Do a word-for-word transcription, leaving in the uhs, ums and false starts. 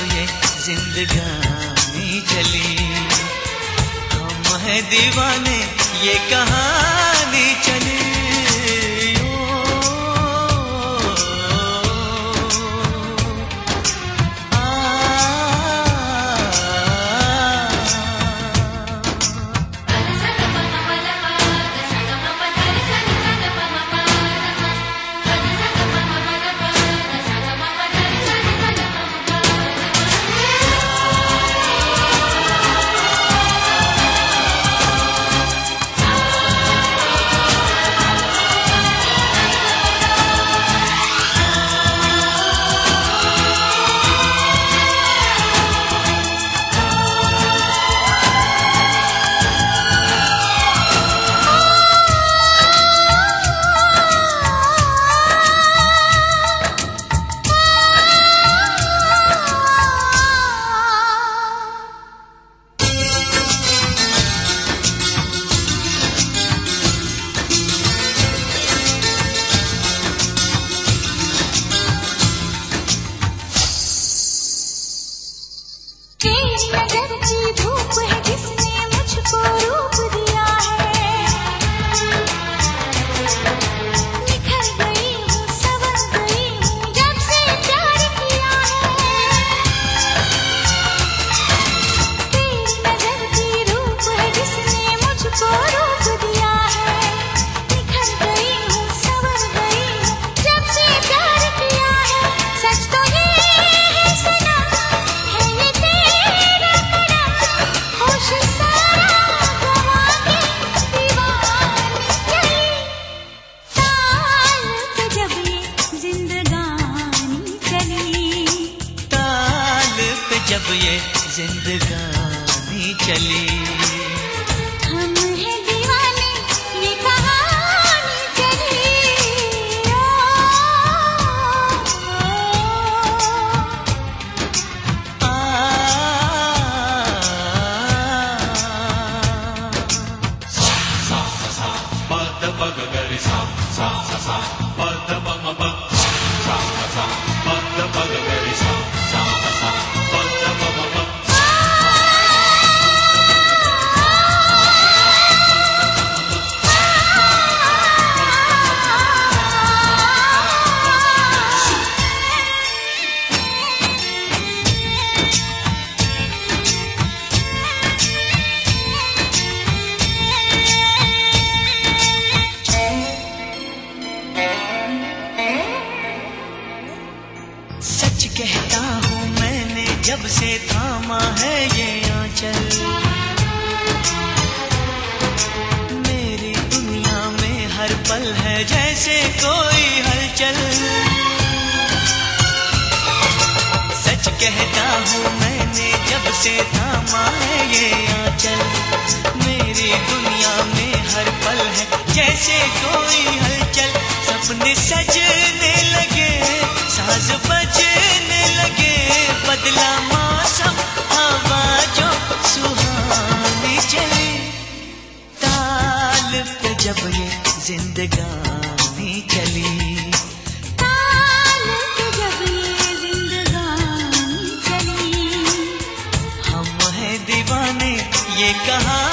ये जिंदगानी चली। हम हैं दीवाने ये कहानी चली। जब ये जिंदगानी चली। हम हैं दीवाने ये कहानी चली। आ, सा सा सा पद पग गरि सा सा सा पद पग पग सा सा पद पग गरि सा सा सा पद पग पग। सच कहता हूँ मैंने जब से थामा है ये आंचल। मेरी दुनिया में हर पल है जैसे कोई हलचल। सच कहता हूँ मैंने जब से थामा है ये आंचल। मेरी दुनिया में हर पल है जैसे कोई हलचल। सपने सजने लगे साज बजने लगे। बदला मौसम हवा जो सुहानी चली। ताल पे जब ये जिंदगानी चली। ताल पे जब ये जिंदगानी चली। हम हैं दीवाने ये कहानी